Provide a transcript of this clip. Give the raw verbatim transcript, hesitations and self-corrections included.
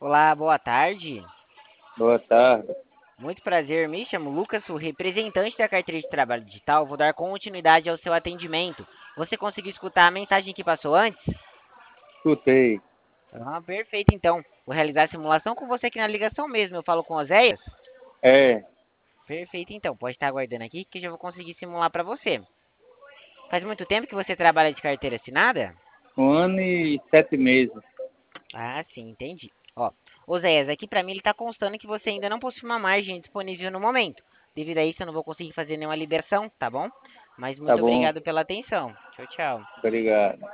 Olá, boa tarde. Boa tarde. Muito prazer, me chamo Lucas, sou representante da carteira de trabalho digital. Vou dar continuidade ao seu atendimento. Você conseguiu escutar a mensagem que passou antes? Escutei. Ah, perfeito, então. Vou realizar a simulação com você aqui na ligação mesmo. Eu falo com o Oséias? É, Perfeito, então. Pode estar aguardando aqui que eu já vou conseguir simular para você. Faz muito tempo que você trabalha de carteira assinada? um ano e sete meses. Ah, sim, entendi. Ó, Oséias, aqui para mim ele está constando que você ainda não possui uma margem disponível no momento. Devido a isso, eu não vou conseguir fazer nenhuma liberação, tá bom? Mas Tá muito bom, obrigado pela atenção. Tchau, tchau. obrigado.